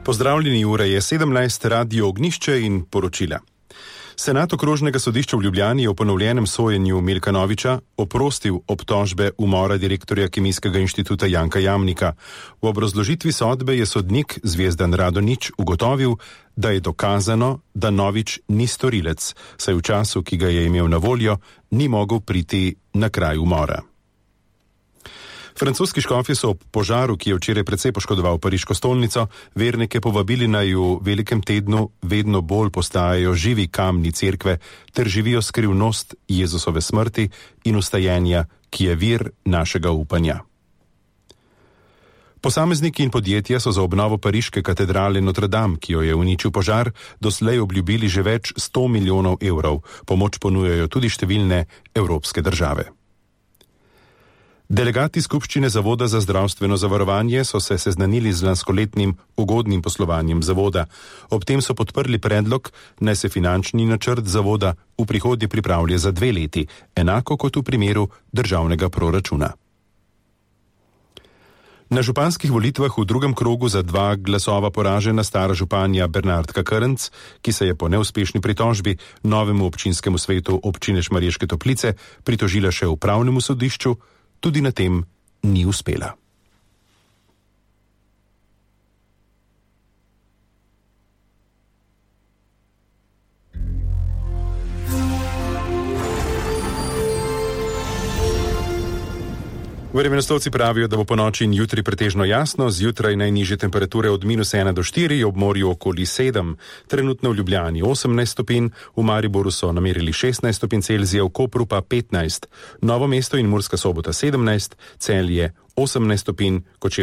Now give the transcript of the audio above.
Pozdravljeni, ura je 17, Radio Ognjišče in poročila. Senat okrožnega sodišča v Ljubljani je v ponovljenem sojenju Milka Noviča oprostil obtožbe umora direktorja Kemijskega inštituta Janka Jamnika. V obrazložitvi sodbe je sodnik Zvezdan Radonjić ugotovil, da je dokazano, da Novič ni storilec, saj v času, ki ga je imel na voljo, ni mogel priti na kraj umora. Francoski škofje so ob požaru, ki je včeraj precej poškodoval pariško stolnico, vernike povabili naj v velikem tednu vedno bolj postajajo živi kamni cerkve ter živijo skrivnost Jezusove smrti in ustajenja, ki je vir našega upanja. Posamezniki in podjetja so za obnovo pariške katedrale Notre Dame, ki jo je uničil požar, doslej obljubili že več 100 milijonov evrov. Pomoč ponujajo tudi številne evropske države. Delegati skupščine Zavoda za zdravstveno zavarovanje so se seznanili z lanskoletnim ugodnim poslovanjem zavoda. Ob tem so podprli predlog, naj se finančni načrt zavoda v prihodnje pripravlja za 2 leti, enako kot v primeru državnega proračuna. Na županskih volitvah v drugem krogu za 2 glasova poražena stara županja Bernardka Krnc, ki se je po neuspešni pritožbi novemu občinskemu svetu občine Šmarješke Toplice pritožila še upravnemu sodišču, tudi na tem ni uspela. Vremenoslovci pravijo, da bo ponoči in jutri pretežno jasno, zjutraj najnižje temperature od -1 do 4, ob morju okoli 7. Trenutno v Ljubljani 18 stopinj, v Mariboru so namerili 16 stopinj Celzija, v Kopru pa 15. Novo mesto in Murska Sobota 17, Celje 18 stopinj, Kočevje